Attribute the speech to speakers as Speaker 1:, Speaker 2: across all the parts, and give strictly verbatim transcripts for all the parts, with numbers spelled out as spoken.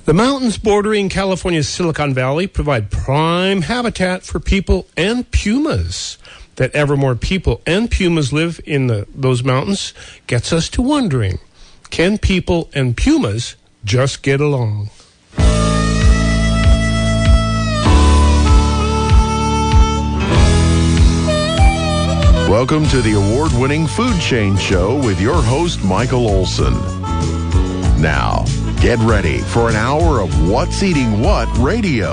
Speaker 1: The mountains bordering California's Silicon Valley provide prime habitat for people and pumas. That ever more people and pumas live in the, those mountains gets us to wondering, can people and pumas just get along?
Speaker 2: Welcome to the award-winning Food Chain Show with your host, Michael Olson. Now, get ready for an hour of What's Eating What radio.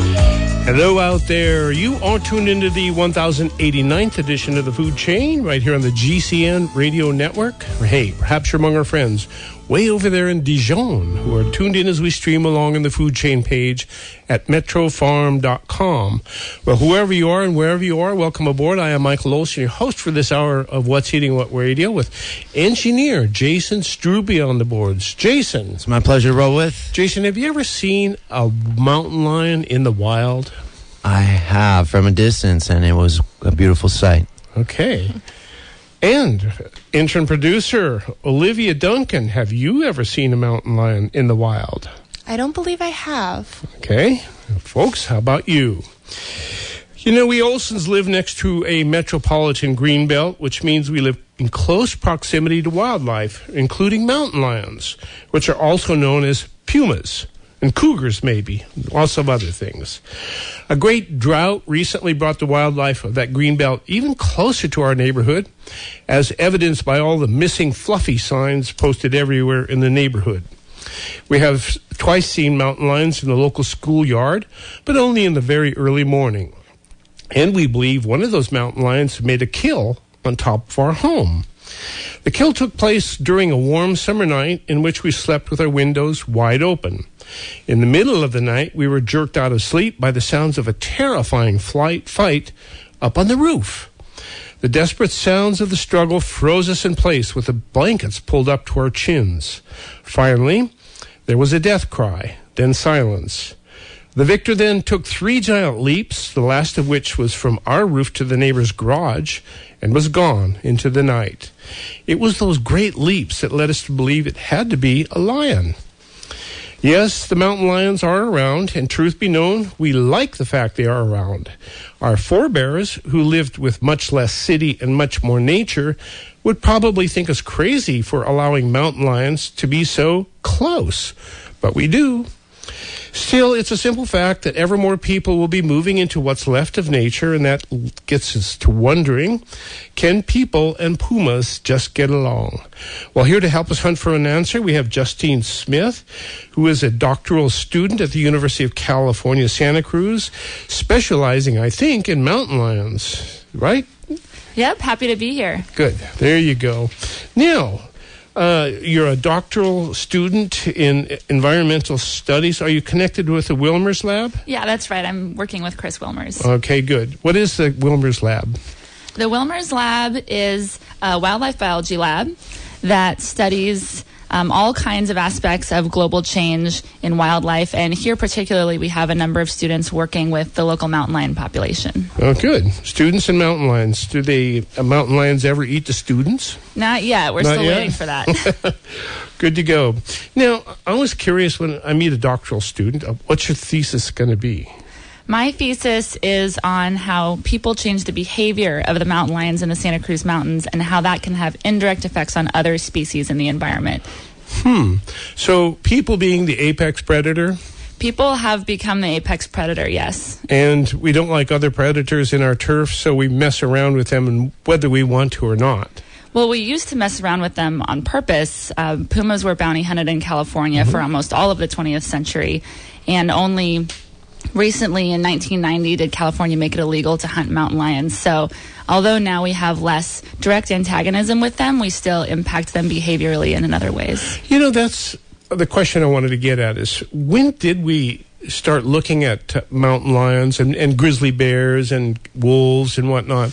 Speaker 1: Hello out there. You are tuned into the one thousand eighty-ninth edition of the Food Chain right here on the G C N Radio Network. Hey, perhaps you're among our friends way over there in Dijon who are tuned in as we stream along in the Food Chain page at metro farm dot com. Well, whoever you are and wherever you are, welcome aboard. I am Michael Olson, your host for this hour of What's Eating What Radio with engineer Jason Strubbe on the boards. Jason.
Speaker 3: It's my pleasure to roll with.
Speaker 1: Jason, have you ever seen a mountain lion in the wild?
Speaker 3: I have, from a distance, and it was a beautiful sight.
Speaker 1: Okay. And intern producer Olivia Duncan, have you ever seen a mountain lion in the wild?
Speaker 4: I don't believe I have.
Speaker 1: Okay. Folks, how about you? You know, we Olsons live next to a metropolitan greenbelt, which means we live in close proximity to wildlife, including mountain lions, which are also known as pumas. And cougars, maybe. Lots of other things. A great drought recently brought the wildlife of that greenbelt even closer to our neighborhood, as evidenced by all the missing fluffy signs posted everywhere in the neighborhood. We have twice seen mountain lions in the local schoolyard, but only in the very early morning. And we believe one of those mountain lions made a kill on top of our home. The kill took place during a warm summer night in which we slept with our windows wide open. In the middle of the night, we were jerked out of sleep by the sounds of a terrifying flight fight up on the roof. The desperate sounds of the struggle froze us in place with the blankets pulled up to our chins. Finally, there was a death cry, then silence. The victor then took three giant leaps, the last of which was from our roof to the neighbor's garage, and was gone into the night. It was those great leaps that led us to believe it had to be a lion. Yes, the mountain lions are around, and truth be known, we like the fact they are around. Our forebears, who lived with much less city and much more nature, would probably think us crazy for allowing mountain lions to be so close. But we do. Still, it's a simple fact that ever more people will be moving into what's left of nature, and that gets us to wondering, can people and pumas just get along? Well, here to help us hunt for an answer, we have Justine Smith, who is a doctoral student at the University of California, Santa Cruz, specializing, I think, in mountain lions, right?
Speaker 5: Yep, happy to be here.
Speaker 1: Good. There you go. Now, Uh, you're a doctoral student in environmental studies. Are you connected with the Wilmers Lab?
Speaker 5: Yeah, that's right. I'm working with Chris Wilmers.
Speaker 1: Okay, good. What is the Wilmers Lab?
Speaker 5: The Wilmers Lab is a wildlife biology lab that studies um, all kinds of aspects of global change in wildlife. And here particularly, we have a number of students working with the local mountain lion population.
Speaker 1: Oh, good. Students and mountain lions. Do the uh, mountain lions ever eat the students?
Speaker 5: Not yet. We're
Speaker 1: Not
Speaker 5: still
Speaker 1: yet?
Speaker 5: waiting for that.
Speaker 1: Good to go. Now, I was curious when I meet a doctoral student, uh, what's your thesis going to be?
Speaker 5: My thesis is on how people change the behavior of the mountain lions in the Santa Cruz Mountains and how that can have indirect effects on other species in the environment.
Speaker 1: Hmm. So people being the apex predator?
Speaker 5: People have become the apex predator, yes.
Speaker 1: And we don't like other predators in our turf, so we mess around with them whether we want to or not.
Speaker 5: Well, we used to mess around with them on purpose. Uh, pumas were bounty hunted in California mm-hmm. for almost all of the twentieth century, and only recently in nineteen ninety did California make it illegal to hunt mountain lions. So although now we have less direct antagonism with them, we still impact them behaviorally and in other ways.
Speaker 1: You know, that's the question I wanted to get at is, when did we start looking at uh, mountain lions and, and grizzly bears and wolves and whatnot?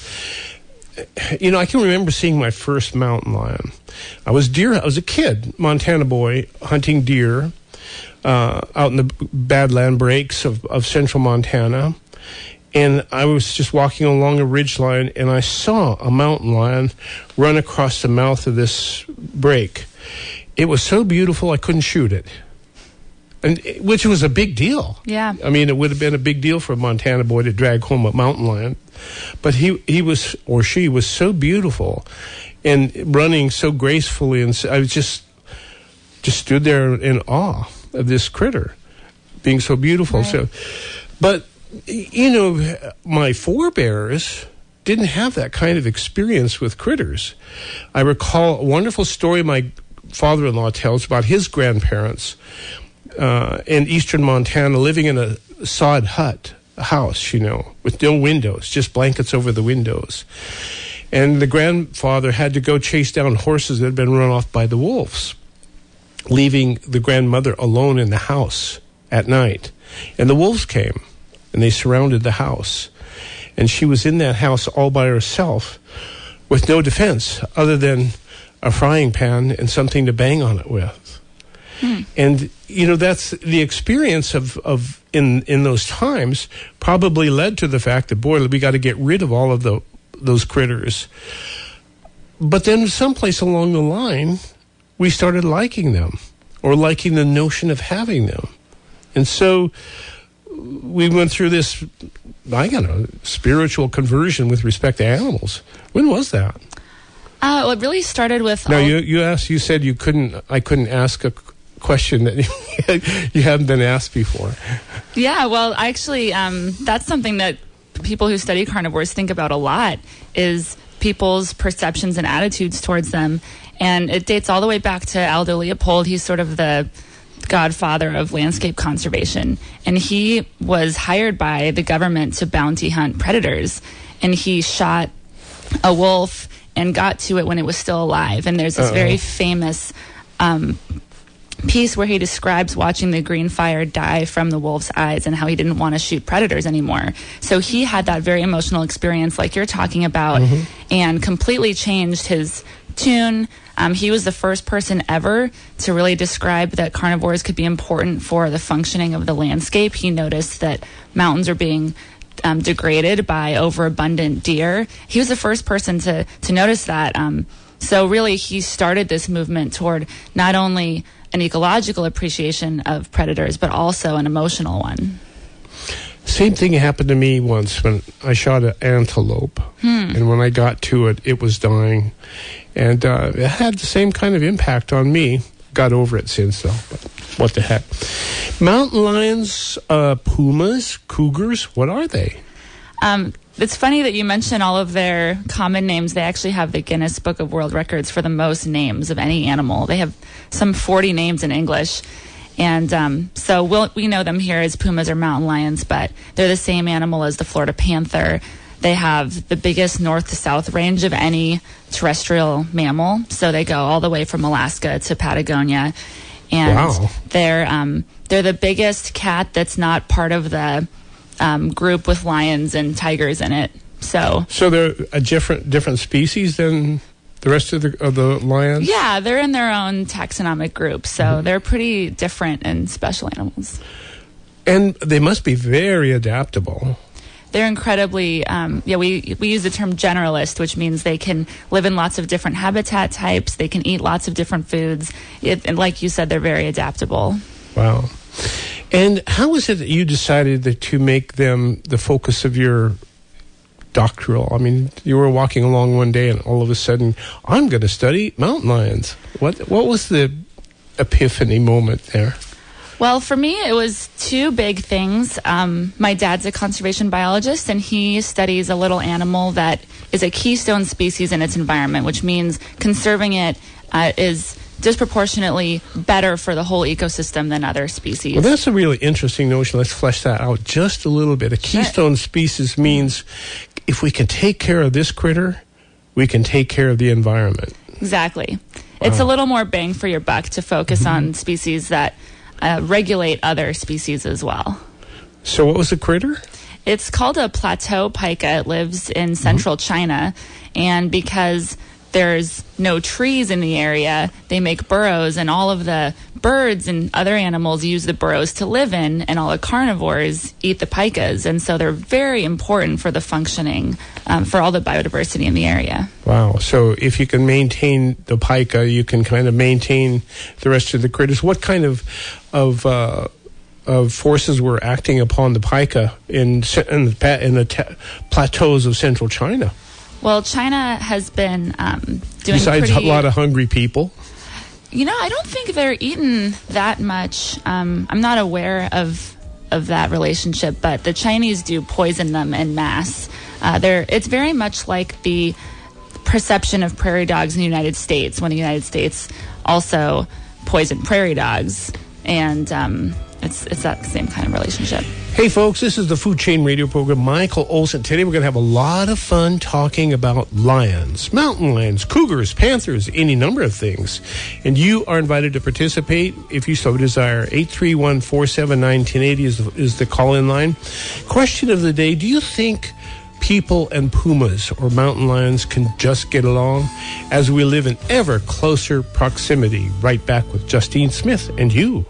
Speaker 1: You know, I can remember seeing my first mountain lion. I was deer. I was a kid, Montana boy, hunting deer uh, out in the badland breaks of, of central Montana. And I was just walking along a ridgeline, and I saw a mountain lion run across the mouth of this break. It was so beautiful, I couldn't shoot it. and which was a big deal.
Speaker 5: Yeah.
Speaker 1: I mean, it would have been a big deal for a Montana boy to drag home a mountain lion. But he, he was, or she was so beautiful and running so gracefully. And so I was just, just stood there in awe of this critter being so beautiful.
Speaker 5: Right.
Speaker 1: So, but, you know, my forebears didn't have that kind of experience with critters. I recall a wonderful story my father-in-law tells about his grandparents uh, in eastern Montana living in a sod hut, a house, you know, with no windows, just blankets over the windows. And the grandfather had to go chase down horses that had been run off by the wolves, leaving the grandmother alone in the house at night. And the wolves came, and they surrounded the house. And she was in that house all by herself with no defense other than a frying pan and something to bang on it with. Hmm. And, you know, that's the experience of, of in, in those times probably led to the fact that, boy, we got to get rid of all of the, those critters. But then someplace along the line, we started liking them or liking the notion of having them. And so we went through this, I don't know, spiritual conversion with respect to animals. When was that?
Speaker 5: Uh, well, it really started with.
Speaker 1: No,
Speaker 5: all-
Speaker 1: you you asked. You said you couldn't. I couldn't ask a question that you hadn't been asked before.
Speaker 5: Yeah, well, actually, um, that's something that people who study carnivores think about a lot, is people's perceptions and attitudes towards them. And it dates all the way back to Aldo Leopold. He's sort of the godfather of landscape conservation. And he was hired by the government to bounty hunt predators. And he shot a wolf and got to it when it was still alive. And there's this Uh-oh. very famous um, piece where he describes watching the green fire die from the wolf's eyes and how he didn't want to shoot predators anymore. So he had that very emotional experience like you're talking about, mm-hmm. and completely changed his tune. Um, he was the first person ever to really describe that carnivores could be important for the functioning of the landscape. He noticed that mountains are being um, degraded by overabundant deer. He was the first person to, to notice that. Um, so really, he started this movement toward not only an ecological appreciation of predators, but also an emotional one.
Speaker 1: Same thing happened to me once when I shot an antelope. Hmm. And when I got to it, it was dying. And uh, it had the same kind of impact on me. Got over it since, though. But what the heck? Mountain lions, uh, pumas, cougars, what are they?
Speaker 5: Um, it's funny that you mention all of their common names. They actually have the Guinness Book of World Records for the most names of any animal. They have some forty names in English. And um, so we'll, we know them here as pumas or mountain lions, but they're the same animal as the Florida panther. They have the biggest north to south range of any terrestrial mammal. So they go all the way from Alaska to Patagonia. And
Speaker 1: wow.
Speaker 5: they're um, they're the biggest cat that's not part of the um, group with lions and tigers in it. So
Speaker 1: so they're a different different species than the rest of the of the lions?
Speaker 5: Yeah, they're in their own taxonomic group. So mm-hmm. they're pretty different and special animals.
Speaker 1: And they must be very adaptable.
Speaker 5: They're incredibly, um, yeah, we we use the term generalist, which means they can live in lots of different habitat types. They can eat lots of different foods. It, and like you said, they're very adaptable.
Speaker 1: Wow. And how was it that you decided that to make them the focus of your doctoral? I mean, you were walking along one day and all of a sudden, I'm going to study mountain lions. What What was the epiphany moment there?
Speaker 5: Well, for me, it was two big things. Um, my dad's a conservation biologist, and he studies a little animal that is a keystone species in its environment, which means conserving it uh, is disproportionately better for the whole ecosystem than other species.
Speaker 1: Well, that's a really interesting notion. Let's flesh that out just a little bit. A keystone sure. species means if we can take care of this critter, we can take care of the environment.
Speaker 5: Exactly. Wow. It's a little more bang for your buck to focus mm-hmm. on species that Uh, regulate other species as well.
Speaker 1: So what was the critter?
Speaker 5: It's called a plateau pika. It lives in central mm-hmm. China. And because there's no trees in the area, they make burrows, and all of the birds and other animals use the burrows to live in, and all the carnivores eat the pikas. And so they're very important for the functioning, um, for all the biodiversity in the area.
Speaker 1: Wow. So if you can maintain the pika, you can kind of maintain the rest of the critters. What kind of of uh, of forces were acting upon the pika in, in the, in the ta- plateaus of central China.
Speaker 5: Well, China has been um, doing
Speaker 1: Besides
Speaker 5: pretty,
Speaker 1: a lot of hungry people.
Speaker 5: You know, I don't think they're eating that much. Um, I'm not aware of of that relationship, but the Chinese do poison them en masse. Uh, they're, it's very much like the perception of prairie dogs in the United States, when the United States also poisoned prairie dogs. And um, it's it's that same kind of relationship.
Speaker 1: Hey, folks, this is the Food Chain Radio program. Michael Olson. Today we're going to have a lot of fun talking about lions, mountain lions, cougars, panthers, any number of things. And you are invited to participate if you so desire. eight three one, four seven nine, one zero eight zero is the, is the call-in line. Question of the day, do you think people and pumas or mountain lions can just get along as we live in ever closer proximity? Right back with Justine Smith and you.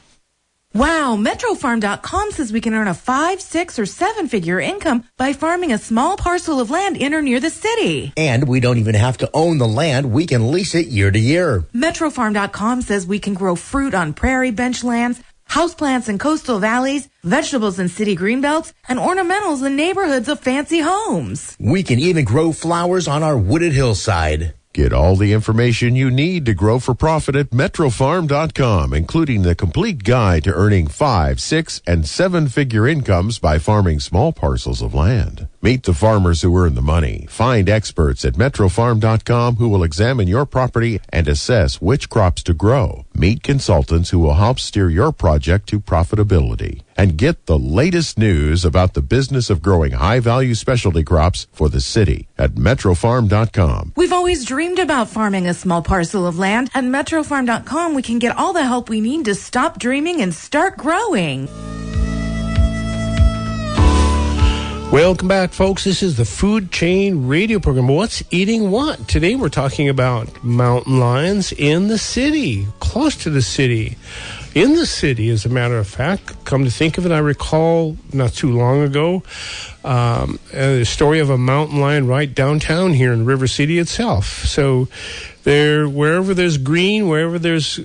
Speaker 6: Wow, Metro Farm dot com says we can earn a five, six, or seven-figure income by farming a small parcel of land in or near the city.
Speaker 7: And we don't even have to own the land. We can lease it year to year.
Speaker 6: Metro Farm dot com says we can grow fruit on prairie bench lands, houseplants in coastal valleys, vegetables in city greenbelts, and ornamentals in neighborhoods of fancy homes.
Speaker 7: We can even grow flowers on our wooded hillside.
Speaker 2: Get all the information you need to grow for profit at Metro Farm dot com, including the complete guide to earning five, six, and seven-figure incomes by farming small parcels of land. Meet the farmers who earn the money. Find experts at Metro Farm dot com who will examine your property and assess which crops to grow. Meet consultants who will help steer your project to profitability. And get the latest news about the business of growing high-value specialty crops for the city at Metro Farm dot com.
Speaker 6: We've always dreamed about farming a small parcel of land. At Metro Farm dot com, we can get all the help we need to stop dreaming and start growing.
Speaker 1: Welcome back, folks. This is the Food Chain Radio program. What's eating what? Today we're talking about mountain lions in the city, close to the city. In the city, as a matter of fact, come to think of it, I recall not too long ago um, a story of a mountain lion right downtown here in River City itself. So there, wherever there's green, wherever there's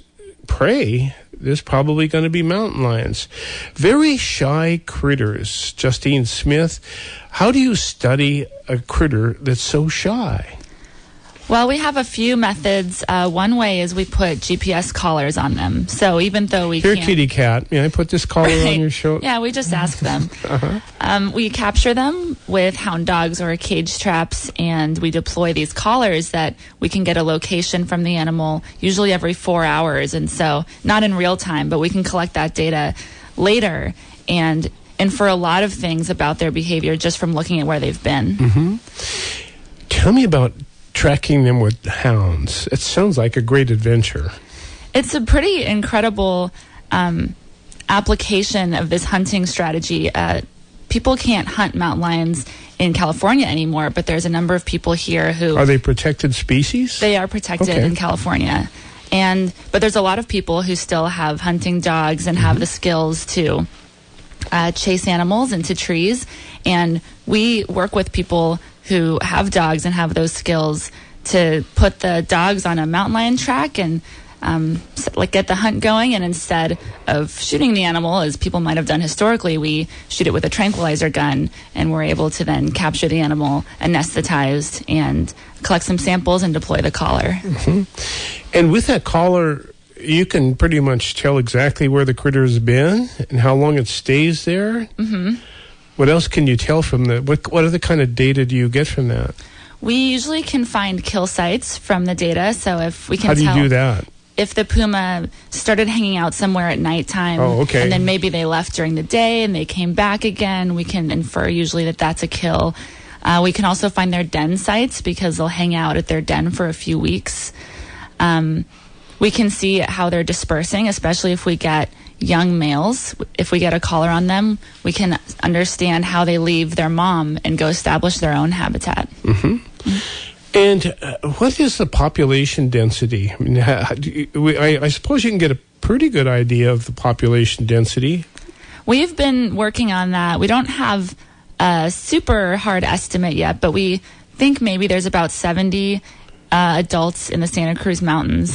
Speaker 1: prey, there's probably going to be mountain lions. Very shy critters. Justine Smith, how do you study a critter that's so shy?
Speaker 5: Well, we have a few methods. Uh, one way is we put G P S collars on them. So even though we
Speaker 1: Here,
Speaker 5: can't...
Speaker 1: kitty cat, may I put this collar
Speaker 5: Right.
Speaker 1: on your shoulder?
Speaker 5: Yeah, we just ask them.
Speaker 1: Uh-huh.
Speaker 5: Um, we capture them with hound dogs or cage traps, and we deploy these collars that we can get a location from the animal, usually every four hours. And so, not in real time, but we can collect that data later and infer a lot of things about their behavior just from looking at where they've been.
Speaker 1: Mm-hmm. Tell me about tracking them with hounds. It sounds like a great adventure.
Speaker 5: It's a pretty incredible um, application of this hunting strategy. Uh, people can't hunt mountain lions in California anymore, but there's a number of people here who...
Speaker 1: Are they protected species?
Speaker 5: They are protected
Speaker 1: Okay.
Speaker 5: in California. And but there's a lot of people who still have hunting dogs and have the skills to uh, chase animals into trees. And we work with people who have dogs and have those skills to put the dogs on a mountain lion track and um, s- like get the hunt going. And instead of shooting the animal, as people might have done historically, we shoot it with a tranquilizer gun, and we're able to then capture the animal anesthetized and collect some samples and deploy the collar.
Speaker 1: Mm-hmm. And with that collar, you can pretty much tell exactly where the critter's been and how long it stays there.
Speaker 5: Mm-hmm.
Speaker 1: What else can you tell from the, what, what other kind of data do you get from that?
Speaker 5: We usually can find kill sites from the data. So if we can
Speaker 1: How do you
Speaker 5: tell
Speaker 1: do that?
Speaker 5: if the puma started hanging out somewhere at nighttime,
Speaker 1: Oh, okay.
Speaker 5: and then maybe they left during the day and they came back again, we can infer usually that that's a kill. Uh, we can also find their den sites because they'll hang out at their den for a few weeks. Um, we can see how they're dispersing, especially if we get young males. If we get a collar on them, we can understand how they leave their mom and go establish their own habitat.
Speaker 1: Mm-hmm. Mm-hmm. And uh, what is the population density? I mean, how, do you, we, I, I suppose you can get a pretty good idea of the population density.
Speaker 5: We've been working on that. We don't have a super hard estimate yet, but we think maybe there's about seventy uh, adults in the Santa Cruz Mountains.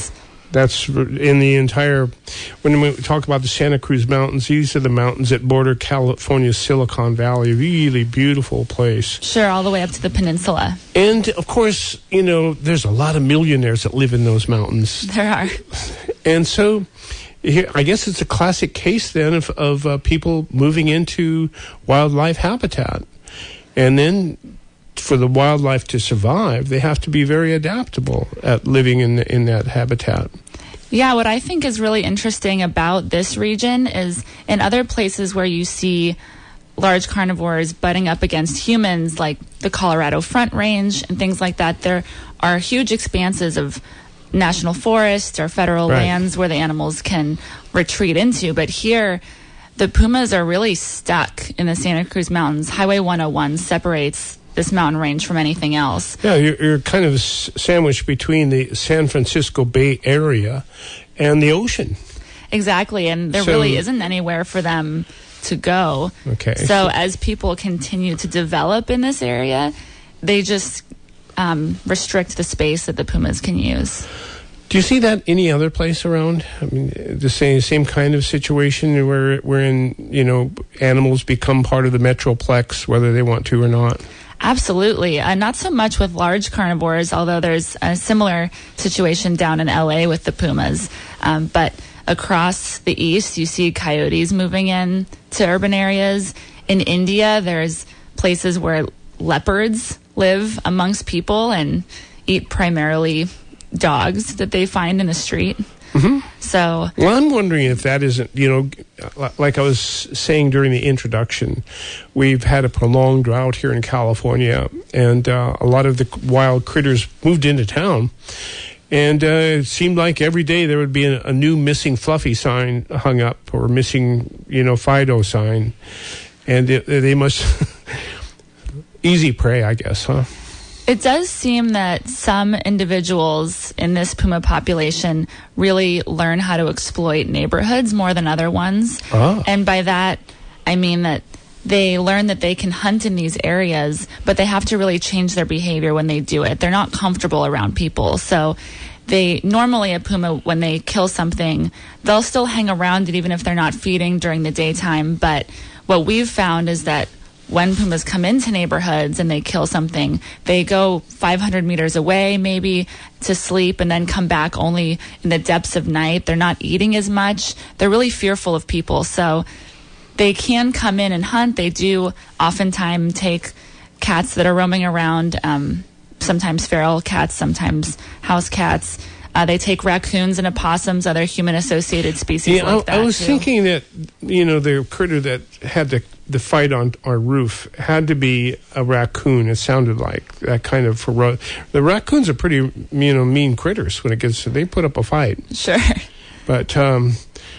Speaker 1: That's in the entire, when we talk about the Santa Cruz Mountains, these are the mountains that border California's Silicon Valley. Really beautiful place.
Speaker 5: Sure, all the way up to the peninsula.
Speaker 1: And, of course, you know, there's a lot of millionaires that live in those mountains.
Speaker 5: There are.
Speaker 1: And so, here, I guess it's a classic case then of, of uh, people moving into wildlife habitat. And then for the wildlife to survive, they have to be very adaptable at living in the, in that habitat.
Speaker 5: Yeah, what I think is really interesting about this region is in other places where you see large carnivores butting up against humans, like the Colorado Front Range and things like that, there are huge expanses of national forests or federal
Speaker 1: Right.
Speaker 5: lands where the animals can retreat into. But here, the pumas are really stuck in the Santa Cruz Mountains. Highway one oh one separates this mountain range from anything else.
Speaker 1: Yeah, you're, you're kind of s- sandwiched between the San Francisco Bay Area and the ocean.
Speaker 5: Exactly, and there
Speaker 1: So-
Speaker 5: really isn't anywhere for them to go.
Speaker 1: Okay.
Speaker 5: So as people continue to develop in this area, they just um, restrict the space that the pumas can use.
Speaker 1: Do you see that any other place around? I mean, the same same kind of situation where wherein you know animals become part of the metroplex, whether they want to or not.
Speaker 5: Absolutely. Uh, not so much with large carnivores, although there's a similar situation down in L A with the pumas. Um, but across the east, you see coyotes moving in to urban areas. In India, there's places where leopards live amongst people and eat primarily dogs that they find in the street.
Speaker 1: Mm-hmm.
Speaker 5: So,
Speaker 1: Well, I'm wondering if that isn't, you know, like I was saying during the introduction, we've had a prolonged drought here in California, and uh, a lot of the wild critters moved into town. And uh, it seemed like every day there would be a, a new missing Fluffy sign hung up, or missing, you know, Fido sign. And it, they must... easy prey, I guess, huh?
Speaker 5: it does seem that some individuals in this puma population really learn how to exploit neighborhoods more than other ones.
Speaker 1: Oh.
Speaker 5: And by that, I mean that they learn that they can hunt in these areas, but they have to really change their behavior when they do it. They're not comfortable around people. So they normally, a puma, when they kill something, they'll still hang around it even if they're not feeding during the daytime. But what we've found is that when pumas come into neighborhoods and they kill something, they go five hundred meters away maybe to sleep and then come back only in the depths of night. They're not eating as much. They're really fearful of people. So they can come in and hunt. They do oftentimes take cats that are roaming around, um, sometimes feral cats, sometimes house cats. Uh, they take raccoons and opossums, other human-associated species
Speaker 1: Yeah,
Speaker 5: like
Speaker 1: I,
Speaker 5: that,
Speaker 1: I was
Speaker 5: too.
Speaker 1: thinking that, you know, the critter that had the, the fight on our roof had to be a raccoon. It sounded like that kind of fero- the raccoons are pretty, you know, mean critters when it gets to, they put up a fight.
Speaker 5: Sure.
Speaker 1: But um,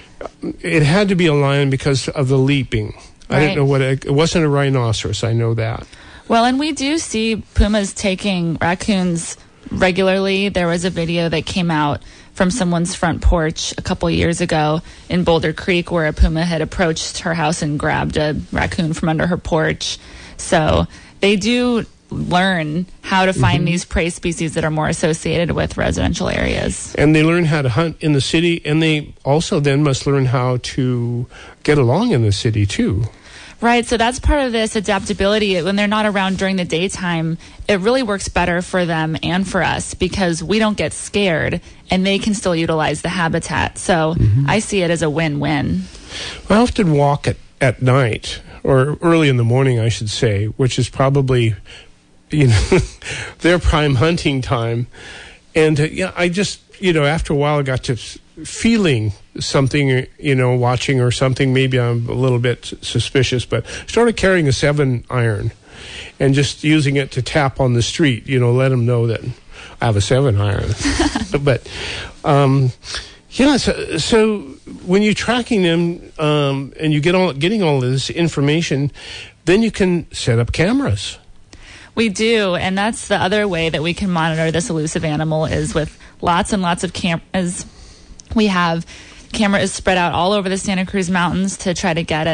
Speaker 1: it had to be a lion because of the leaping. I
Speaker 5: Right.
Speaker 1: didn't know what it, it wasn't a rhinoceros. I know that.
Speaker 5: Well, and we do see pumas taking raccoons regularly. There was a video that came out from someone's front porch a couple years ago in Boulder Creek where a puma had approached her house and grabbed a raccoon from under her porch. So they do learn how to find
Speaker 1: Mm-hmm.
Speaker 5: these prey species that are more associated with residential areas.
Speaker 1: And they learn how to hunt in the city, and they also then must learn how to get along in the city, too.
Speaker 5: Right, so that's part of this adaptability. When they're not around during the daytime, it really works better for them and for us because we don't get scared and they can still utilize the habitat. So
Speaker 1: Mm-hmm.
Speaker 5: I see it as a win-win.
Speaker 1: I often walk at, at night, or early in the morning, I should say, which is probably, you know, their prime hunting time. And, uh, yeah, I just, you know, after a while I got to s- feeling something, you know, watching or something. Maybe I'm a little bit suspicious, but started carrying a seven iron and just using it to tap on the street, you know, let them know that I have a seven iron. But, um, yeah, so, so when you're tracking them um, and you get all getting all this information, then you can set up cameras.
Speaker 5: We do, and that's the other way that we can monitor this elusive animal is with lots and lots of cameras. We have cameras spread out all over the Santa Cruz Mountains to try to get at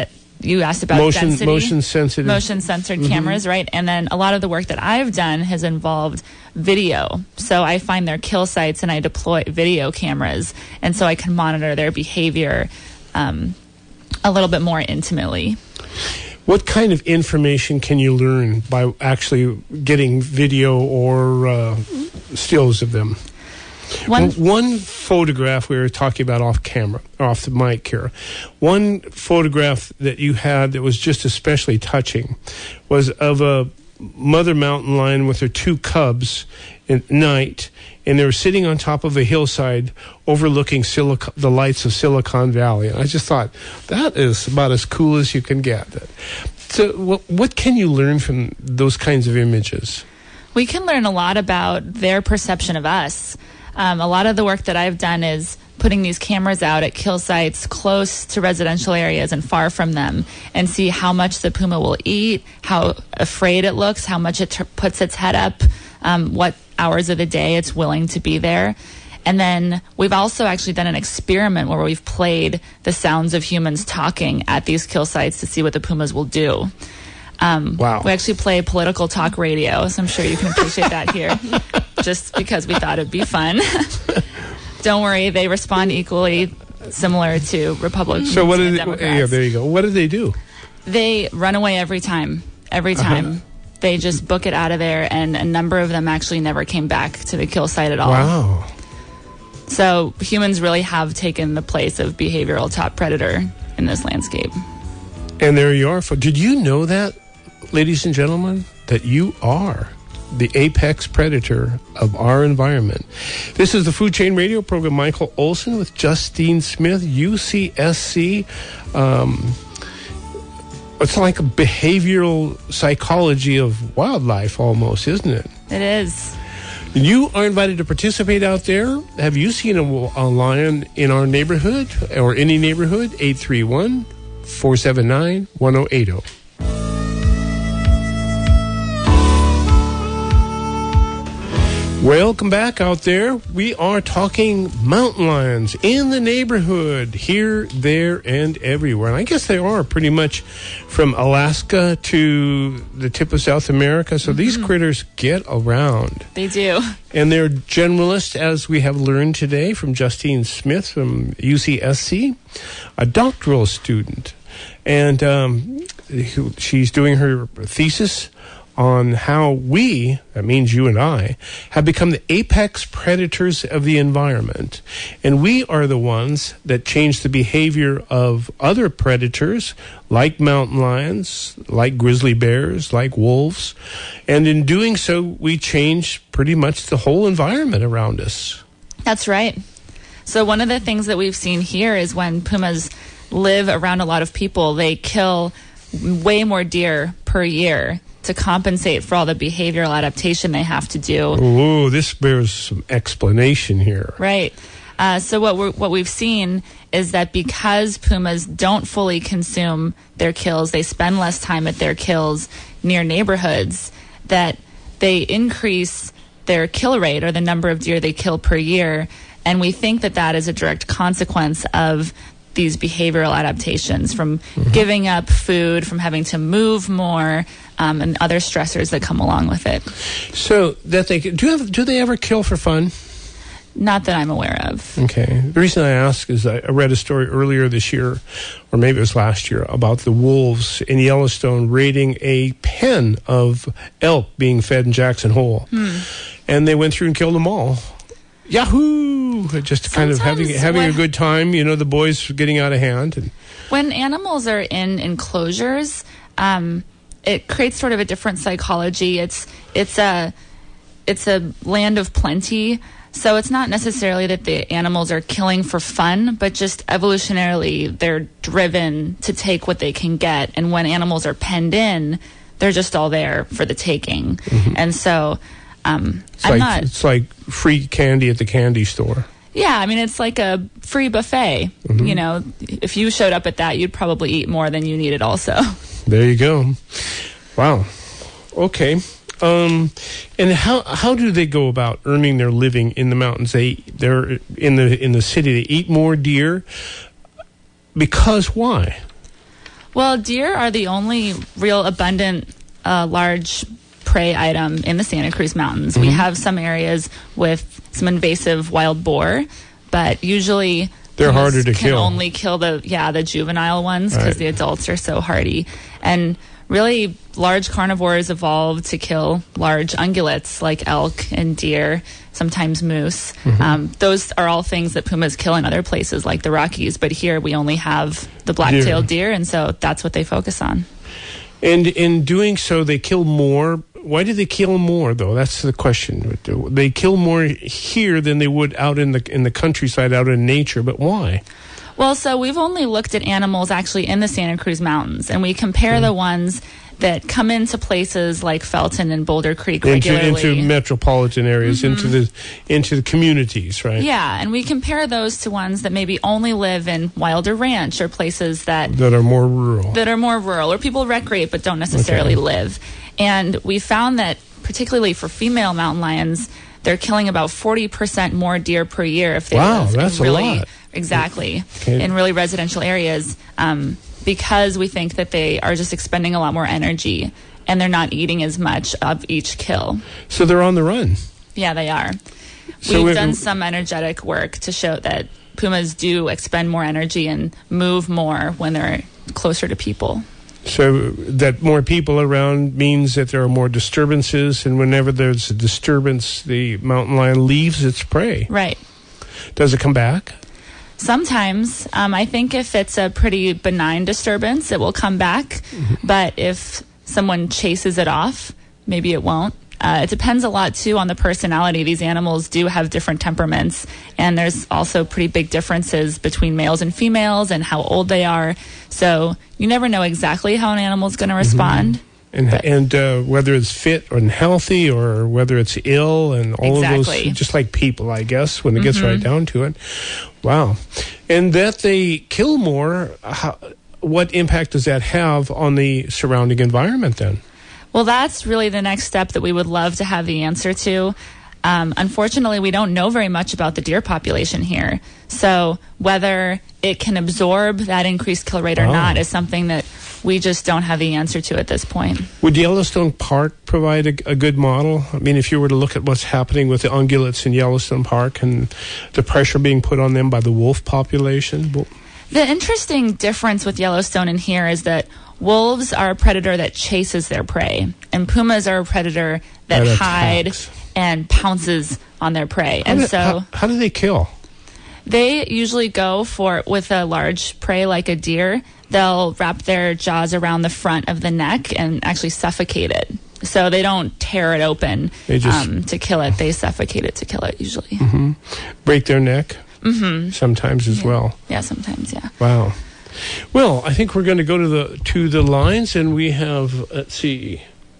Speaker 5: you asked about
Speaker 1: motion,
Speaker 5: density.
Speaker 1: motion sensitive.
Speaker 5: Motion censored
Speaker 1: Mm-hmm.
Speaker 5: cameras, right? And then a lot of the work that I've done has involved video. So I find their kill sites and I deploy video cameras. And so I can monitor their behavior um, a little bit more intimately.
Speaker 1: What kind of information can you learn by actually getting video or uh, stills of them?
Speaker 5: One,
Speaker 1: One photograph we were talking about off camera, off the mic here. One photograph that you had that was just especially touching was of a mother mountain lion with her two cubs at night, and they were sitting on top of a hillside overlooking Silic- the lights of Silicon Valley. And I just thought, that is about as cool as you can get. So what, what can you learn from those kinds of images?
Speaker 5: we can learn a lot about their perception of us. Um, a lot of the work that I've done is putting these cameras out at kill sites close to residential areas and far from them, and see how much the puma will eat, how afraid it looks, how much it t- puts its head up, um, what hours of the day it's willing to be there. And then we've also actually done an experiment where we've played the sounds of humans talking at these kill sites to see what the pumas will do. Um,
Speaker 1: wow.
Speaker 5: We actually play political talk radio, so I'm sure you can appreciate that here, just because we thought it'd be fun. Don't worry, they respond equally similar to Republicans
Speaker 1: So what
Speaker 5: and
Speaker 1: did
Speaker 5: Democrats.
Speaker 1: they, yeah, there you go. What did they do?
Speaker 5: They run away every time. Every time.
Speaker 1: Uh-huh.
Speaker 5: They just book it out of there, and a number of them actually never came back to the kill site at all.
Speaker 1: Wow.
Speaker 5: So humans really have taken the place of behavioral top predator in this landscape.
Speaker 1: And there you are. Did you know that, ladies and gentlemen, that you are the apex predator of our environment? This is the Food Chain Radio program. Michael Olson with Justine Smith, U C S C. Um, it's like a behavioral psychology of wildlife almost, isn't it?
Speaker 5: It is.
Speaker 1: You are invited to participate out there. Have you seen a, a lion in our neighborhood or any neighborhood? eight three one, four seven nine, one zero eight zero. Welcome back out there. We are talking mountain lions in the neighborhood, here, there, and everywhere. And I guess they are pretty much from Alaska to the tip of South America. So mm-hmm. these critters get around.
Speaker 5: They do.
Speaker 1: And they're generalists, as we have learned today from Justine Smith from U C S C, a doctoral student. And um, she's doing her thesis on how we, that means you and I, have become the apex predators of the environment. And we are the ones that change the behavior of other predators, like mountain lions, like grizzly bears, like wolves. And in doing so, we change pretty much the whole environment around us.
Speaker 5: That's right. So one of the things that we've seen here is when pumas live around a lot of people, they kill way more deer per year to compensate for all the behavioral adaptation they have to do.
Speaker 1: Oh, this bears some explanation here.
Speaker 5: Right. Uh, so what we're, what we've seen is that because pumas don't fully consume their kills, they spend less time at their kills near neighborhoods, that they increase their kill rate, or the number of deer they kill per year. And we think that that is a direct consequence of these behavioral adaptations, from mm-hmm. giving up food, from having to move more, um, and other stressors that come along with it.
Speaker 1: So that they do you have, do they ever kill for fun?
Speaker 5: Not that I'm aware of.
Speaker 1: Okay. The reason I ask is I read a story earlier this year, or maybe it was last year, about the wolves in Yellowstone raiding a pen of elk being fed in Jackson Hole. Hmm. And they went through and killed them all. Yahoo! Just kind
Speaker 5: Sometimes
Speaker 1: of having having
Speaker 5: when,
Speaker 1: a good time. You know, the boys getting out of hand. And
Speaker 5: when animals are in enclosures, um, it creates sort of a different psychology. It's it's a it's a land of plenty. So it's not necessarily that the animals are killing for fun, but just evolutionarily they're driven to take what they can get. And when animals are penned in, they're just all there for the taking. Mm-hmm. And so um,
Speaker 1: it's
Speaker 5: I'm
Speaker 1: like,
Speaker 5: not.
Speaker 1: It's like free candy at the candy store.
Speaker 5: Yeah, I mean, it's like a free buffet. Mm-hmm. You know, if you showed up at that, you'd probably eat more than you needed also.
Speaker 1: There you go. Wow. Okay. Um, and how how do they go about earning their living in the mountains? They they're in the in the city. They eat more deer. Because why?
Speaker 5: Well, deer are the only real abundant uh, large prey item in the Santa Cruz Mountains. Mm-hmm. We have some areas with some invasive wild boar, but usually
Speaker 1: they're harder to
Speaker 5: can
Speaker 1: kill.
Speaker 5: Only kill the yeah the juvenile ones because
Speaker 1: right.
Speaker 5: the adults are so hardy. And really, large carnivores evolved to kill large ungulates like elk and deer, sometimes moose. Mm-hmm. Um, those are all things that pumas kill in other places like the Rockies, but here we only have the black-tailed deer, and so that's what they focus on.
Speaker 1: And in doing so, they kill more. Why do they kill more, though? That's the question. They kill more here than they would out in the in the countryside, out in nature, but why?
Speaker 5: Well, so we've only looked at animals actually in the Santa Cruz Mountains, and we compare mm. the ones that come into places like Felton and Boulder Creek regularly.
Speaker 1: Into, into metropolitan areas, mm-hmm. into the into the communities, right?
Speaker 5: Yeah, and we compare those to ones that maybe only live in Wilder Ranch or places that...
Speaker 1: That are more rural.
Speaker 5: That are more rural, or people recreate but don't necessarily okay. live. And we found that, particularly for female mountain lions, they're killing about forty percent more deer per year if they
Speaker 1: wow,
Speaker 5: live
Speaker 1: that's
Speaker 5: in really...
Speaker 1: a lot.
Speaker 5: Exactly,
Speaker 1: okay.
Speaker 5: in really residential areas, um, because we think that they are just expending a lot more energy and they're not eating as much of each kill.
Speaker 1: So they're on the run.
Speaker 5: Yeah, they are.
Speaker 1: So
Speaker 5: We've
Speaker 1: it,
Speaker 5: done some energetic work to show that pumas do expend more energy and move more when they're closer to people.
Speaker 1: So that more people around means that there are more disturbances, and whenever there's a disturbance, the mountain lion leaves its prey.
Speaker 5: Right.
Speaker 1: Does it come back?
Speaker 5: Sometimes. Um, I think if it's a pretty benign disturbance, it will come back. Mm-hmm. But if someone chases it off, maybe it won't. Uh, it depends a lot, too, on the personality. These animals do have different temperaments, and there's also pretty big differences between males and females and how old they are. So you never know exactly how an animal's going to respond.
Speaker 1: Mm-hmm. And, and uh, whether it's fit and healthy or whether it's ill and all
Speaker 5: exactly.
Speaker 1: of those, just like people, I guess, when it gets
Speaker 5: mm-hmm.
Speaker 1: right down to it. Wow. And that they kill more, how, what impact does that have on the surrounding environment then?
Speaker 5: Well, that's really the next step that we would love to have the answer to. Um, unfortunately, we don't know very much about the deer population here. So whether it can absorb that increased kill rate or
Speaker 1: oh.
Speaker 5: not is something that we just don't have the answer to at this point.
Speaker 1: Would Yellowstone Park provide a, a good model? I mean, if you were to look at what's happening with the ungulates in Yellowstone Park and the pressure being put on them by the wolf population? Well,
Speaker 5: the interesting difference with Yellowstone in here is that wolves are a predator that chases their prey, and pumas are a predator that,
Speaker 1: that
Speaker 5: hide and pounces on their prey.
Speaker 1: How
Speaker 5: and
Speaker 1: do,
Speaker 5: so,
Speaker 1: how, how do they kill?
Speaker 5: They usually go for, with a large prey like a deer, they'll wrap their jaws around the front of the neck and actually suffocate it. So they don't tear it open
Speaker 1: they just,
Speaker 5: um, to kill it. They suffocate it to kill it, usually.
Speaker 1: Mm-hmm. Break their neck?
Speaker 5: Mm-hmm.
Speaker 1: Sometimes as
Speaker 5: yeah.
Speaker 1: well.
Speaker 5: Yeah, sometimes, yeah.
Speaker 1: Wow. Well, I think we're going to go to the to the lines, and we have, let's see,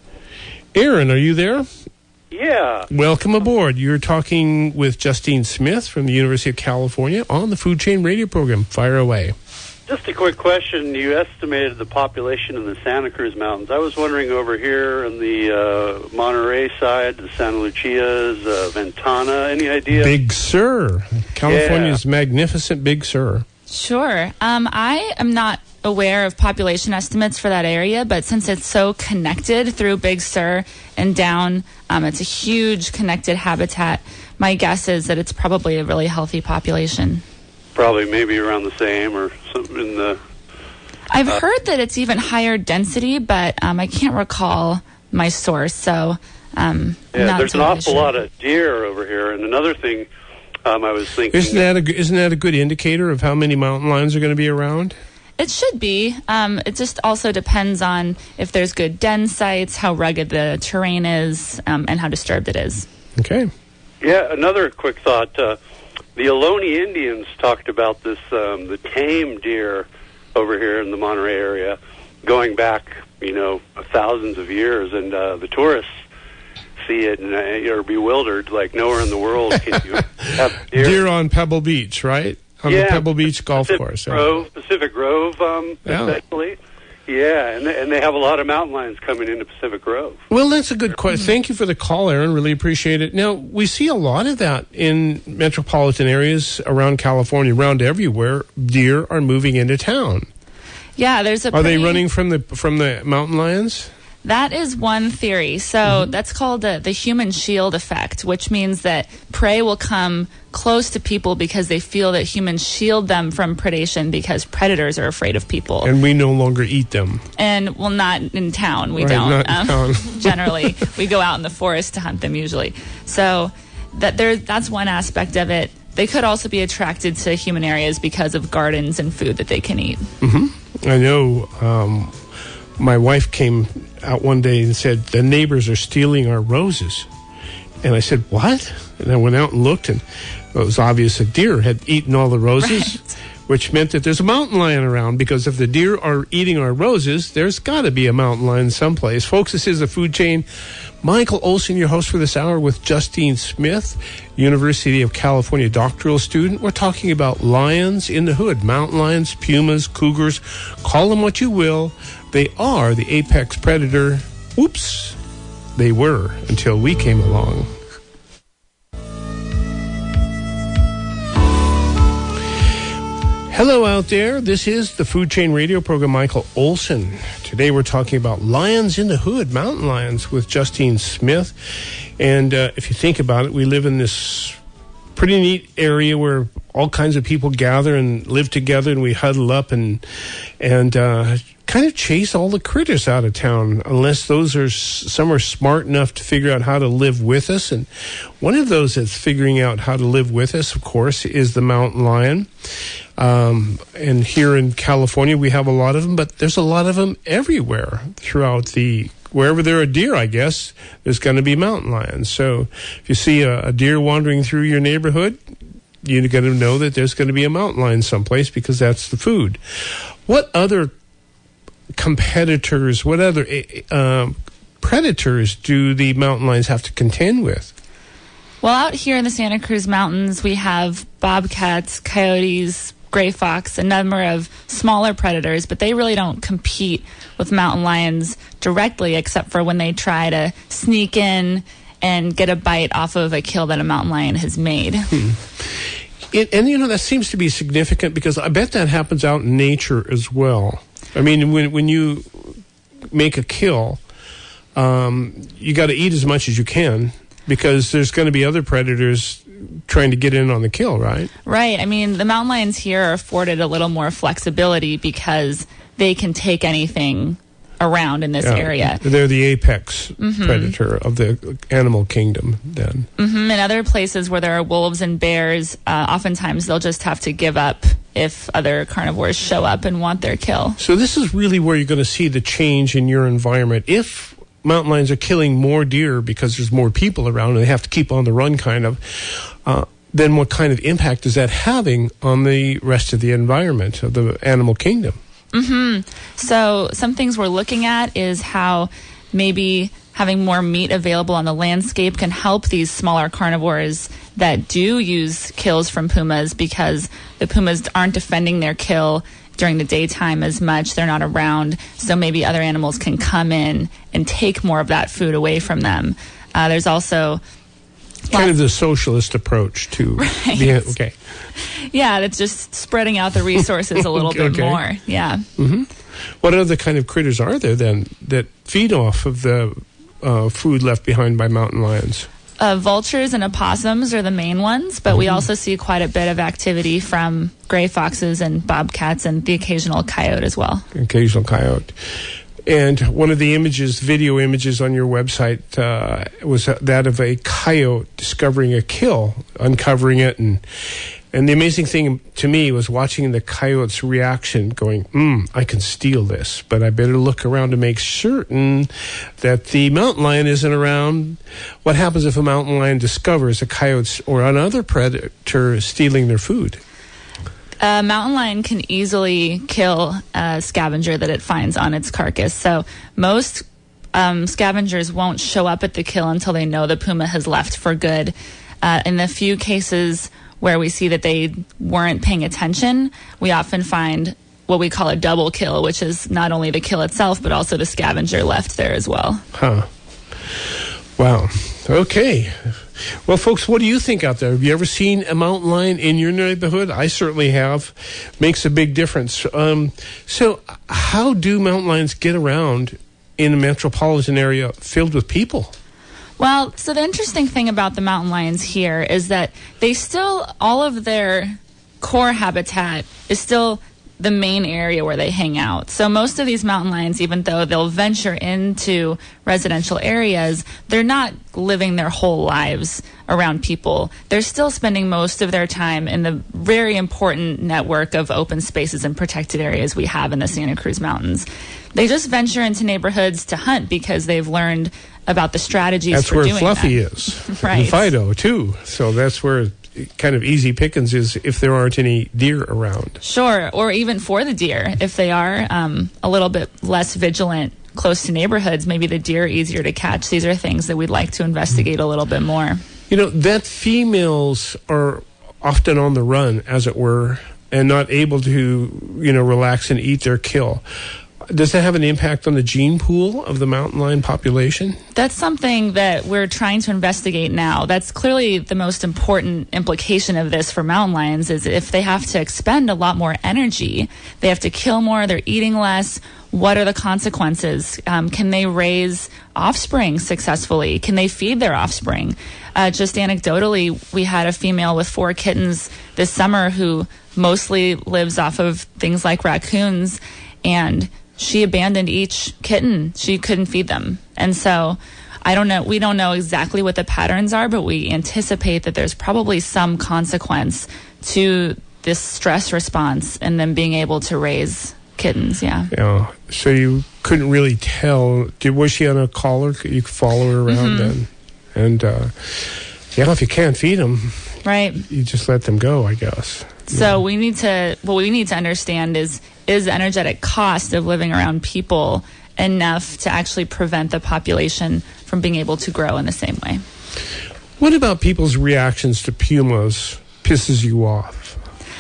Speaker 1: Aaron, are you there?
Speaker 8: Yeah.
Speaker 1: Welcome aboard. You're talking with Justine Smith from the University of California on the Food Chain Radio program. Fire away.
Speaker 8: Just a quick question. You estimated the population in the Santa Cruz Mountains. I was wondering over here on the uh, Monterey side, the Santa Lucias, uh, Ventana, any idea?
Speaker 1: Big Sur. California's
Speaker 8: yeah.
Speaker 1: magnificent Big Sur.
Speaker 5: Sure. Um, I am not aware of population estimates for that area, but since it's so connected through Big Sur and down, um, it's a huge connected habitat. My guess is that it's probably a really healthy population.
Speaker 8: Probably maybe around the same or something in the...
Speaker 5: I've
Speaker 8: uh,
Speaker 5: heard that it's even higher density, but um, I can't recall my source, so um,
Speaker 8: yeah,
Speaker 5: not
Speaker 8: there's an
Speaker 5: totally
Speaker 8: awful
Speaker 5: sure.
Speaker 8: lot of deer over here. And another thing um, I was thinking...
Speaker 1: Isn't that, a, isn't that a good indicator of how many mountain lions are going to be around?
Speaker 5: It should be. Um, it just also depends on if there's good den sites, how rugged the terrain is, um, and how disturbed it is.
Speaker 1: Okay.
Speaker 8: Yeah, another quick thought. Uh, the Ohlone Indians talked about this, um, the tame deer over here in the Monterey area, going back, you know, thousands of years, and uh, the tourists see it and uh, are bewildered, like nowhere in the world can you have deer.
Speaker 1: Deer on Pebble Beach, right? On
Speaker 8: yeah,
Speaker 1: the Pebble Beach golf
Speaker 8: Pacific
Speaker 1: course.
Speaker 8: Grove, Pacific Grove, um,
Speaker 1: Yeah.
Speaker 8: especially. Yeah, and they, and they have a lot of mountain lions coming into Pacific Grove.
Speaker 1: Well, that's a good question. Thank you for the call, Aaron. Really appreciate it. Now, we see a lot of that in metropolitan areas around California, around everywhere. Deer are moving into town.
Speaker 5: Yeah, there's a.
Speaker 1: Are they
Speaker 5: pretty-
Speaker 1: running from the from the mountain lions?
Speaker 5: That is one theory. So mm-hmm. that's called the, the human shield effect, which means that prey will come close to people because they feel that humans shield them from predation because predators are afraid of people.
Speaker 1: And we no longer eat them.
Speaker 5: And, well, not in town. We
Speaker 1: right,
Speaker 5: don't.
Speaker 1: Not in
Speaker 5: um,
Speaker 1: town.
Speaker 5: Generally, we go out in the forest to hunt them usually. So that there, that's one aspect of it. They could also be attracted to human areas because of gardens and food that they can eat.
Speaker 1: Mm-hmm. I know um, my wife came out one day and said, the neighbors are stealing our roses. And I said, what? And I went out and looked, and it was obvious a deer had eaten all the roses, right. Which meant that there's a mountain lion around, because if the deer are eating our roses, there's got to be a mountain lion someplace. Folks, this is The Food Chain. Michael Olson, your host for this hour, with Justine Smith, University of California doctoral student. We're talking about lions in the hood, mountain lions, pumas, cougars, call them what you will. They are the apex predator. Oops, they were until we came along. Hello out there. This is the Food Chain Radio program. Michael Olson. Today we're talking about lions in the hood, mountain lions, with Justine Smith. And uh, if you think about it, we live in this pretty neat area where all kinds of people gather and live together, and we huddle up and and uh, kind of chase all the critters out of town, unless those are some are smart enough to figure out how to live with us. And one of those that's figuring out how to live with us, of course, is the mountain lion. Um, and here in California, we have a lot of them, but there's a lot of them everywhere throughout the, wherever there are deer, I guess, there's going to be mountain lions. So if you see a, a deer wandering through your neighborhood, you're going to know that there's going to be a mountain lion someplace, because that's the food. What other competitors, what other uh, predators do the mountain lions have to contend with?
Speaker 5: Well, out here in the Santa Cruz Mountains, we have bobcats, coyotes, gray fox, a number of smaller predators, but they really don't compete with mountain lions directly, except for when they try to sneak in and get a bite off of a kill that a mountain lion has made.
Speaker 1: Hmm. It, and, you know, that seems to be significant, because I bet that happens out in nature as well. I mean, when when you make a kill, um, you got to eat as much as you can, because there's going to be other predators trying to get in on the kill, right? Right.
Speaker 5: I mean, the mountain lions here are afforded a little more flexibility because they can take anything around in this
Speaker 1: yeah,
Speaker 5: area.
Speaker 1: They're the apex mm-hmm. predator of the animal kingdom then.
Speaker 5: Mm-hmm. In other places where there are wolves and bears, uh, oftentimes they'll just have to give up if other carnivores show up and want their kill.
Speaker 1: So this is really where you're going to see the change in your environment. If mountain lions are killing more deer because there's more people around and they have to keep on the run, kind of, uh, then what kind of impact is that having on the rest of the environment of the animal kingdom?
Speaker 5: Mm-hmm. So some things we're looking at is how maybe having more meat available on the landscape can help these smaller carnivores that do use kills from pumas, because the pumas aren't defending their kill during the daytime as much. They're not around, so maybe other animals can come in and take more of that food away from them. Uh, there's also
Speaker 1: kind of the socialist approach to
Speaker 5: right.
Speaker 1: the, okay.
Speaker 5: Yeah, it's just spreading out the resources a little
Speaker 1: okay.
Speaker 5: bit more. Yeah.
Speaker 1: Mm-hmm. What other kind of critters are there then that feed off of the uh, food left behind by mountain lions?
Speaker 5: Uh, vultures and opossums are the main ones, but mm-hmm. we also see quite a bit of activity from gray foxes and bobcats and the occasional coyote as well.
Speaker 1: Occasional coyote. And one of the images, video images on your website, uh, was that of a coyote discovering a kill, uncovering it. And and the amazing thing to me was watching the coyote's reaction, going, mm, I can steal this, but I better look around to make certain that the mountain lion isn't around. What happens if a mountain lion discovers a coyote or another predator stealing their food?
Speaker 5: A mountain lion can easily kill a scavenger that it finds on its carcass. So most um, scavengers won't show up at the kill until they know the puma has left for good. Uh, in the few cases where we see that they weren't paying attention, we often find what we call a double kill, which is not only the kill itself, but also the scavenger left there as well.
Speaker 1: Huh. Wow. Okay. Well, folks, what do you think out there? Have you ever seen a mountain lion in your neighborhood? I certainly have. Makes a big difference. Um, so how do mountain lions get around in a metropolitan area filled with people?
Speaker 5: Well, so the interesting thing about the mountain lions here is that they still, all of their core habitat is still the main area where they hang out. So most of these mountain lions, even though they'll venture into residential areas, they're not living their whole lives around people. They're still spending most of their time in the very important network of open spaces and protected areas we have in the Santa Cruz Mountains. They just venture into neighborhoods to hunt because they've learned about the strategies
Speaker 1: that's
Speaker 5: for doing that.
Speaker 1: That's where Fluffy is.
Speaker 5: Right.
Speaker 1: And Fido, too. So that's where kind of easy pickings is if there aren't any deer around.
Speaker 5: Sure, or even for the deer. If they are um, a little bit less vigilant close to neighborhoods, maybe the deer are easier to catch. These are things that we'd like to investigate a little bit more.
Speaker 1: You know, that females are often on the run, as it were, and not able to, you know, relax and eat their kill. Does that have an impact on the gene pool of the mountain lion population?
Speaker 5: That's something that we're trying to investigate now. That's clearly the most important implication of this for mountain lions is if they have to expend a lot more energy, they have to kill more, they're eating less. What are the consequences? Um, can they raise offspring successfully? Can they feed their offspring? Uh, just anecdotally, we had a female with four kittens this summer who mostly lives off of things like raccoons, and she abandoned each kitten. She couldn't feed them. And so I don't know, we don't know exactly what the patterns are, but we anticipate that there's probably some consequence to this stress response and them being able to raise kittens. Yeah.
Speaker 1: Yeah. So you couldn't really tell. Did, was she on a collar? You could follow her around
Speaker 5: Mm-hmm.
Speaker 1: then. And, uh, yeah, if you can't feed them,
Speaker 5: right,
Speaker 1: you just let them go, I guess.
Speaker 5: So
Speaker 1: yeah.
Speaker 5: we need to, what we need to understand is, is the energetic cost of living around people enough to actually prevent the population from being able to grow in the same way?
Speaker 1: What about people's reactions to pumas pisses you off?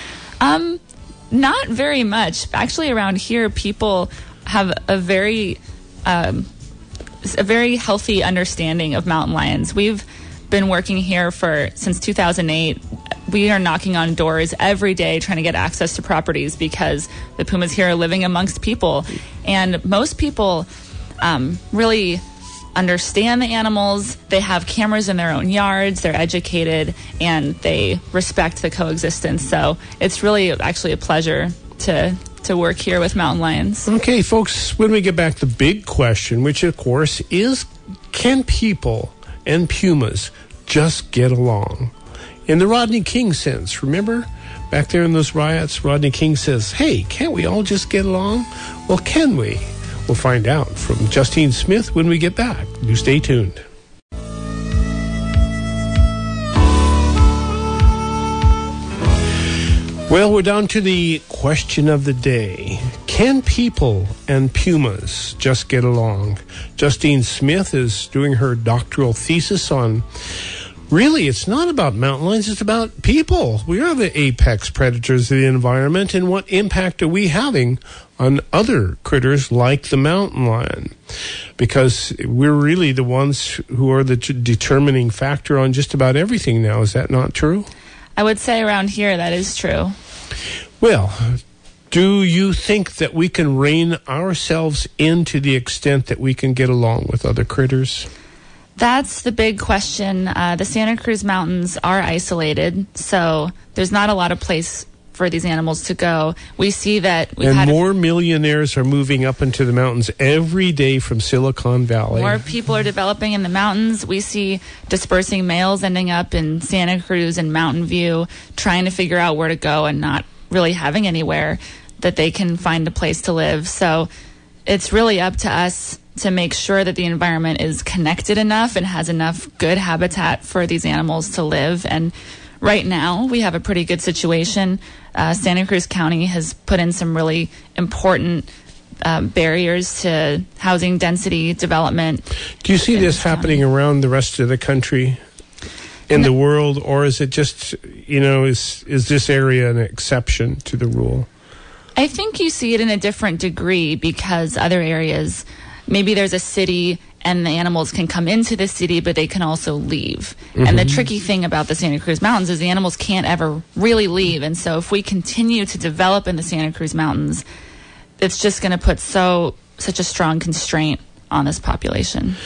Speaker 5: Um, not very much. Actually, around here, people have a very, um, a very healthy understanding of mountain lions. We've been working here for since two thousand eight. We are knocking on doors every day trying to get access to properties because the pumas here are living amongst people. And most people um, really understand the animals. They have cameras in their own yards. They're educated and they respect the coexistence. So it's really actually a pleasure to to work here with mountain lions.
Speaker 1: Okay, folks, when we get back, the big question, which of course is, can people and pumas just get along? In the Rodney King sense, remember? Back there in those riots, Rodney King says, hey, can't we all just get along? Well, can we? We'll find out from Justine Smith when we get back. You stay tuned. Well, we're down to the question of the day. Can people and pumas just get along? Justine Smith is doing her doctoral thesis on, really, it's not about mountain lions, it's about people. We are the apex predators of the environment, and what impact are we having on other critters like the mountain lion? Because we're really the ones who are the t- determining factor on just about everything now. Is that not true?
Speaker 5: I would say around here that is true.
Speaker 1: Well, do you think that we can rein ourselves in to the extent that we can get along with other critters?
Speaker 5: That's the big question. Uh, the Santa Cruz Mountains are isolated, so there's not a lot of place for these animals to go. We see that we've
Speaker 1: and
Speaker 5: had
Speaker 1: more millionaires are moving up into the mountains every day from Silicon Valley.
Speaker 5: More people are developing in the mountains. We see dispersing males ending up in Santa Cruz and Mountain View, trying to figure out where to go and not really having anywhere that they can find a place to live. So it's really up to us to make sure that the environment is connected enough and has enough good habitat for these animals to live. And right now, we have a pretty good situation. Uh, Santa Cruz County has put in some really important um, barriers to housing density development.
Speaker 1: Do you see this happening county. around the rest of the country, in no. the world, or is it just, you know, is is this area an exception to the rule?
Speaker 5: I think you see it in a different degree because other areas, maybe there's a city and the animals can come into the city, but they can also leave. Mm-hmm. And the tricky thing about the Santa Cruz Mountains is the animals can't ever really leave. And so if we continue to develop in the Santa Cruz Mountains, it's just going to put so such a strong constraint on this population.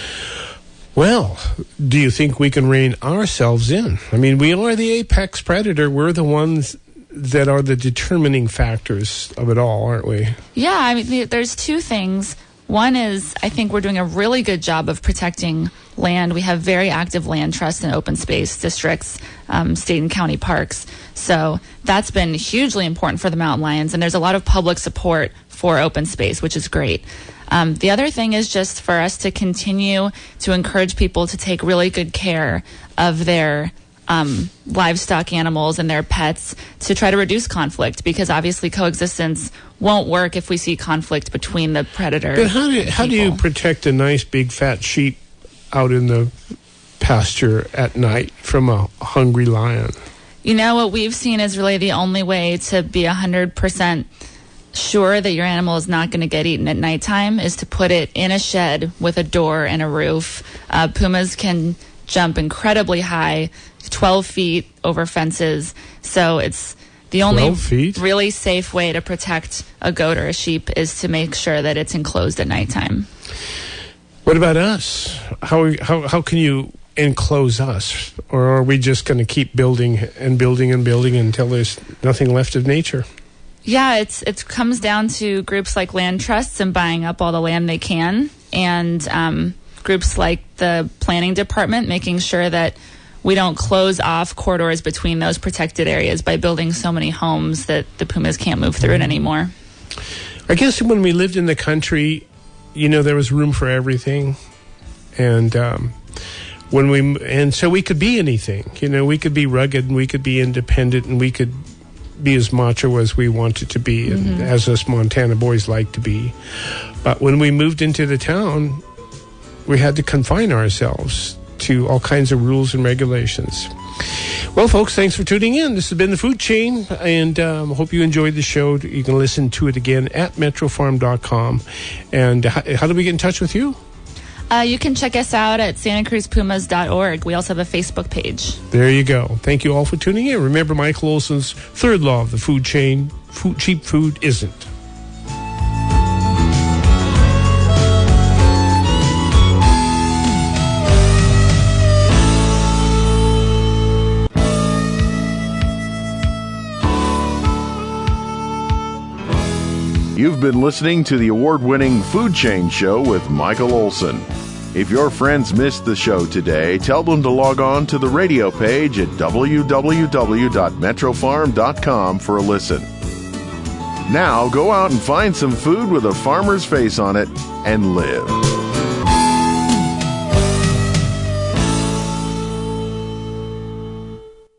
Speaker 1: Well, do you think we can rein ourselves in? I mean, we are the apex predator. We're the ones that are the determining factors of it all, aren't we?
Speaker 5: Yeah, I mean, there's two things. One is, I think we're doing a really good job of protecting land. We have very active land trust and open space districts, um, state and county parks. So that's been hugely important for the mountain lions, and there's a lot of public support for open space, which is great. Um, the other thing is just for us to continue to encourage people to take really good care of their um, livestock animals and their pets to try to reduce conflict, because obviously coexistence won't work if we see conflict between the predator.
Speaker 1: But how do, how do you protect a nice big fat sheep out in the pasture at night from a hungry lion?
Speaker 5: You know, what we've seen is really the only way to be one hundred percent sure that your animal is not going to get eaten at nighttime is to put it in a shed with a door and a roof. Uh, pumas can jump incredibly high, twelve feet over fences. So it's the only really safe way to protect a goat or a sheep is to make sure that it's enclosed at nighttime.
Speaker 1: What about us? How how how can you enclose us? Or are we just going to keep building and building and building until there's nothing left of nature?
Speaker 5: Yeah, it's it comes down to groups like land trusts and buying up all the land they can, and um, groups like the planning department making sure that we don't close off corridors between those protected areas by building so many homes that the pumas can't move through it anymore.
Speaker 1: I guess when we lived in the country, you know, there was room for everything, and um, when we and so we could be anything. You know, we could be rugged and we could be independent and we could be as macho as we wanted to be, and mm-hmm. as us Montana boys like to be. But when we moved into the town, we had to confine ourselves to all kinds of rules and regulations. Well, folks, thanks for tuning in. This has been The Food Chain, and um, hope you enjoyed the show. You can listen to it again at metro farm dot com. And how, how do we get in touch with you?
Speaker 5: Uh, you can check us out at santa cruz pumas dot org. We also have a Facebook page.
Speaker 1: There you go. Thank you all for tuning in. Remember Michael Olson's third law of the food chain: food, cheap food isn't.
Speaker 2: You've been listening to the award-winning Food Chain Show with Michael Olson. If your friends missed the show today, tell them to log on to the radio page at w w w dot metro farm dot com for a listen. Now go out and find some food with a farmer's face on it and live.